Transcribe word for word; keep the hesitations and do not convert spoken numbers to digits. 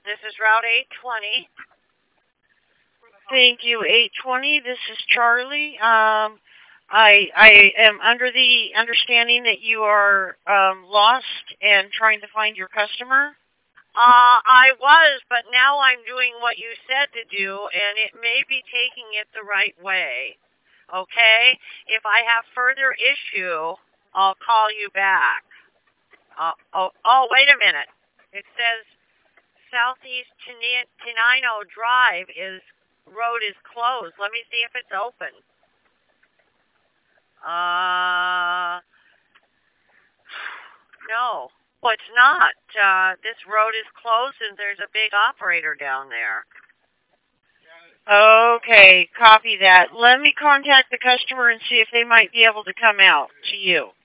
This is Route eight twenty. Thank you, eight twenty. This is Charlie. Um, I I am under the understanding that you are um, lost and trying to find your customer. Uh, I was, but now I'm doing what you said to do, and it may be taking it the right way. Okay? If I have further issue, I'll call you back. Uh, oh, oh, wait a minute. It says Southeast Teni- Tenino Drive is road is closed. Let me see if it's open. Uh, no. Well, it's not. Uh, this road is closed, and there's a big operator down there. Okay, copy that. Let me contact the customer and see if they might be able to come out to you.